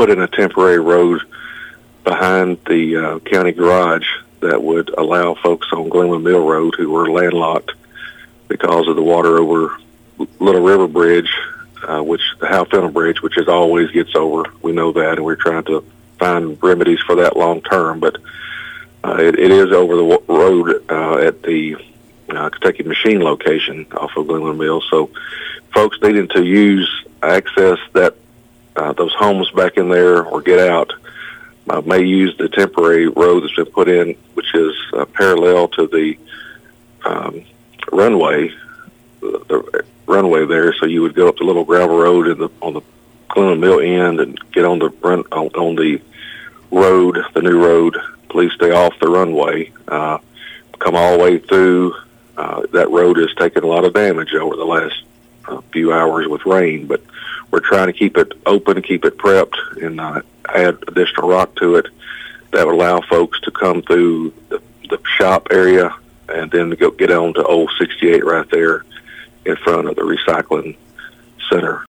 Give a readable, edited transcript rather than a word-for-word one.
put in a temporary road behind the county garage that would allow folks on Glenwood Mill Road who were landlocked because of the water over Little River Bridge, which the Halfpenny Bridge, which is always gets over. We know that, and we're trying to find remedies for that long term. But it is over the road at the Kentucky Machine location off of Glenwood Mill. So folks needing to access that those homes back in there or get out may use the temporary road that's been put in, which is parallel to the runway. The runway there, so you would go up the little gravel road on the Glenwood Mill end and get on the on the road, the new road. Please stay off the runway. Come all the way through. That road has taken a lot of damage over the last few hours with rain, but we're trying to keep it open, keep it prepped, and add additional rock to it that would allow folks to come through the shop area and then to go get on to Old 68 right there in front of the recycling center.